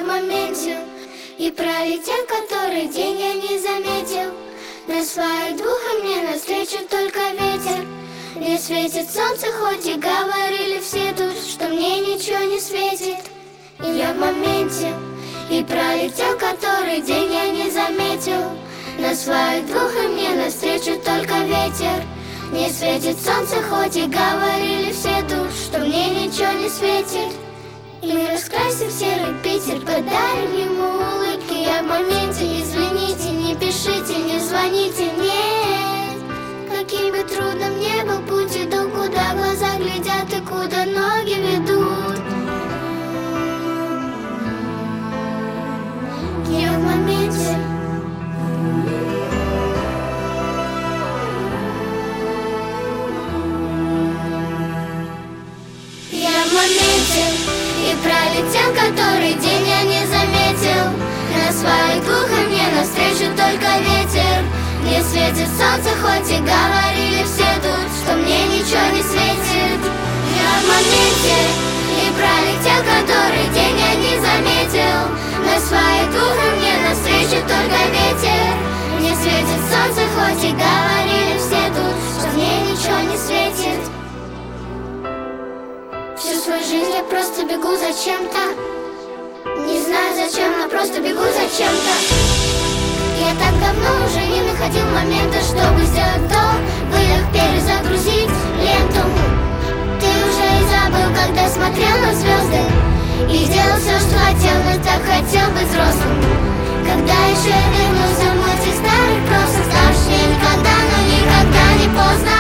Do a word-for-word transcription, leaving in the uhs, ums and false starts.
в моменте, и пролетел который день я не заметил. На своих двух и мне навстречу только ветер. Не светит солнце, хоть и говорили все тут, что мне ничего не светит. И я в моменте, и пролетел который день я не заметил. На своих двух и мне навстречу только ветер. Не светит солнце, хоть и говорили все тут, что мне ничего не светит. И мы раскрасим серый Питер, подарим ему улыбки. Я в моменте, извините, не пишите, не звоните, нет. Каким бы трудным ни был путь, иду, куда глаза глядят и куда ноги ведут. Я в моменте. Я в моменте, и пролетел который день я не заметил. На своих двух и мне навстречу только ветер. Не светит солнце, хоть и говорили все тут, что мне ничего не светит. Я в моменте, и пролетел который день я не заметил. На своих двух и мне навстречу только ветер. Не светит солнце, хоть и говорили все тут, что мне ничего не светит. Всю свою жизнь я просто бегу за чем-то. Не знаю зачем, но просто бегу за чем-то. Я так давно уже не находил момента, чтобы сделать то, вылег перезагрузить ленту. Ты уже и забыл, когда смотрел на звезды, и делал все, что хотел, но так хотел быть взрослым. Когда еще я вернусь домой в тех старых кроссах, скажешь мне никогда, но никогда не поздно.